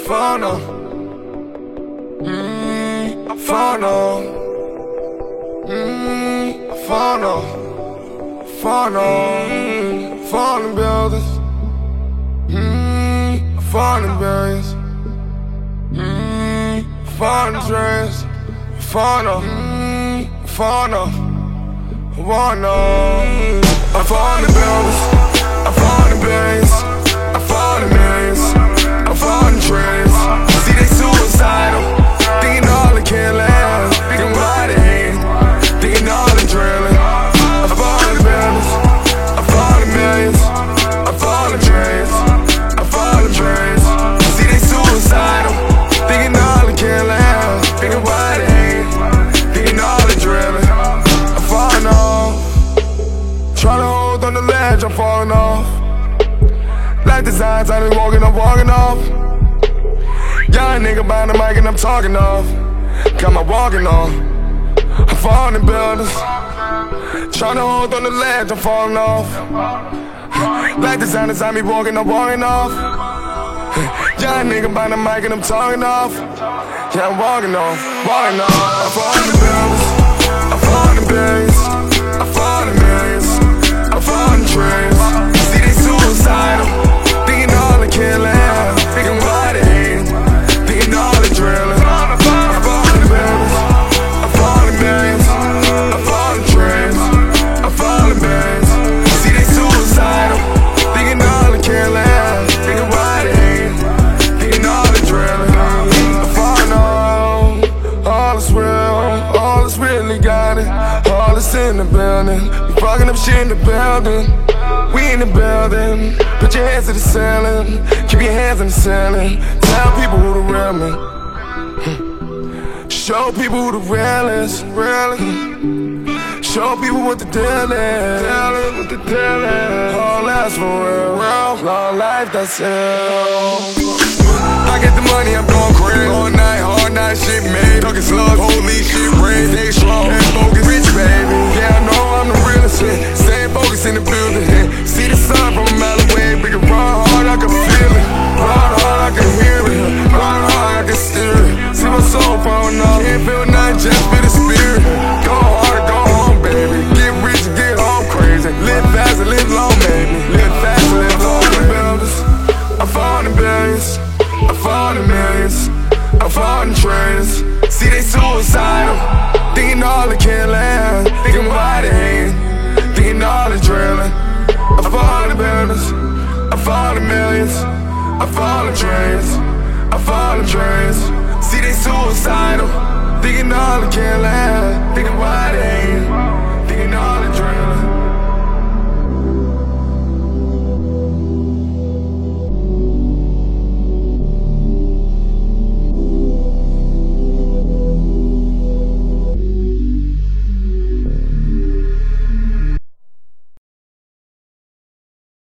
falling off. I'm falling off. I'm falling off. Falling off. Falling buildings. Falling billions. Falling dreams. Falling off. Falling off. Falling off. I'm falling buildings. I'm falling billions. I'm falling millions. I'm falling dreams. See they suicidal. Thinking all they can't last. Thinking why they hate. Thinking all they drilling. I'm falling buildings. I'm falling millions. I'm falling dreams. I'm falling dreams. See they suicidal. Thinking all they can't last. Thinking why they hate. Thinking all they drilling. I'm falling off. Trying to hold on the ledge, I'm falling off. Like the signs, I been walking, I'm walking off. Young nigga behind the mic and I'm talking off. Got my walking off. I'm falling in buildings. Trying to hold on the ledge, I'm falling off. Like the signs, I be walking, I'm walking off. Young nigga behind the mic and I'm talking off. Yeah, I'm walking off, walking off. I'm falling in buildings. I'm falling in billions. I'm falling millions. I'm falling dreams. See they suicidal. Thinking all they can't laugh. Thinking why they hate. Thinking all they drilling. I'm falling billions. I'm falling millions. I'm falling dreams. I'm falling billions. See they suicidal. Thinking all they can't laugh. Thinking why they hate. Thinking all they drilling. I'm falling off. All is real. All is really got it. All is in the building. We fucking up shit in the building. We in the building. Put your hands to the ceiling. Keep your hands in the ceiling. Tell people who the real me. Show people who the real is. Show people what the deal is. Tell them what the deal is. All that's for real. Long life, that's it. I get the money, I'm going crazy. All night, hard night, shit made. Talking slugs, holy shit, brains, they strong. And focus, rich baby. Yeah, I know I'm the realest shit. Staying focused in the building. See the sun from a mile away. Big and run hard, I can feel it. Run hard, I can hear it. Run hard, I can steer it. See my soul falling off. Can't feel nothing, just feel the spirit. Go hard, go home, baby. Get rich and get home crazy. Live fast and live long, baby. Live fast and live long, builders. I'm falling billions. I'm falling millions. I'm falling trains. See they suicidal. Thinking all they can't land. Thinking why they hate. Thinking all they drilling. I'm falling buildings. I'm falling millions. I'm falling trains. I'm falling trains. See they suicidal. Thinking all they can't land. Thinking why they hate. Thinking all they drilling.